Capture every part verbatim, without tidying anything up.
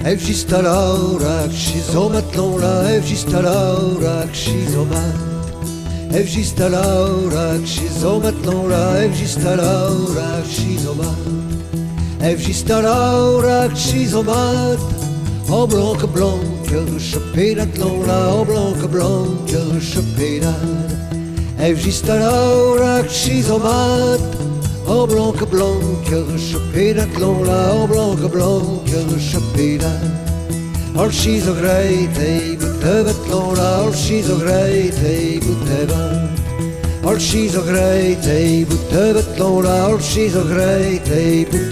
Evgista Laura, Xizomat Lola, Evgista Laura, Xizomat. Evgista Laura, Xizomat Lola, Evgista Laura, Xizomat. Evgista Laura, Xizomat. O blanca blanca, chapedat Lola, o blanca blanca, chapedat. Evgista Laura, Xizomat. O blanca blanca, chapedat Lola, o blanca blanca, chapedat. All she's a great, hey, but tevet Lola, all she's a great, hey, but tevet. All she's a great, hey, but tevet Lola, all she's a great, hey, but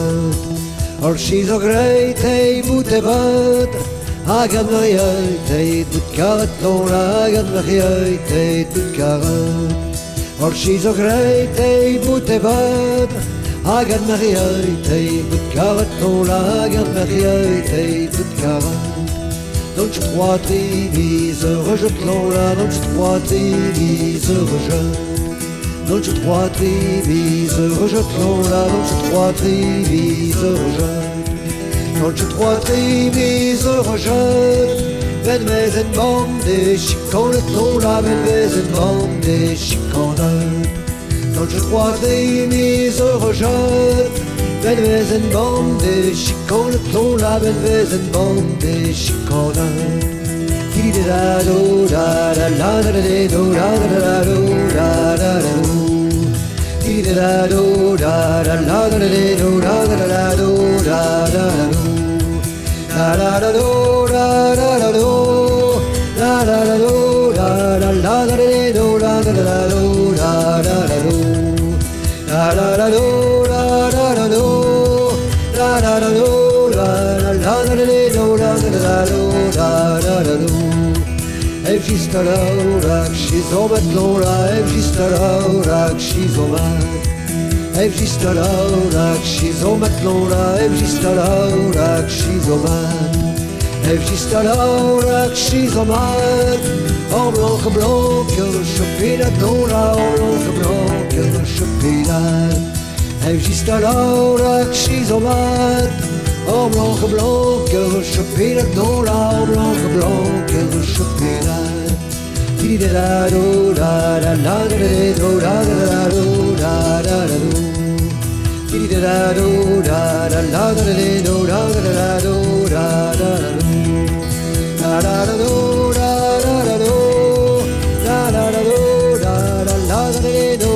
tevet. All she's a great, hey, but tevet. Agad mariet, hey, but karet Lola, agad mariet, hey, but karet. All she's a great, hey, but tevet. Agad mariet, hey, but karet Lola, agad mariet, hey, but karet. Don't you trois trivises, rejette Lola, don't you trois trivises, rejette. Don't you trois trivises, rejette Lola, don't you trois trivises, rejette. Don't you trois trivises, rejette. Wenn wir sind Bande, chiconet Lola, wenn wir sind Bande, chiconet. Don't you trois trivises, rejette. Wenn wir sind Bande, chiconet Lola, wenn wir sind Bande, chiconet. Di da do da da la da da do da da da do da da da do. Di da do da da la da da do da da da do da da da do. Da da da do da da da do. Da da da do da da la da da do da da da do da da da do. Da da da do da da da do. Da da da do da da la da da do da da da do da da da do. Evgista Laura, Xizomat Lola, Evgista Laura, Xizomat. Evgista Laura, Xizomat Lola, Evgista Laura, Xizomat. Evgista Laura, Xizomat. En blanc, blanc, chapedat Lola, en blanc, blanc, chapedat. Evgista Laura, Xizomat. En blanc, blanc, chapedat Lola, en blanc, blanc, chapedat. Di da do da da la da da do da da da do da da da do. Di da do da da la da da do da da da do da da da do. Da da da do da da da do. Da da da do da da la da da do.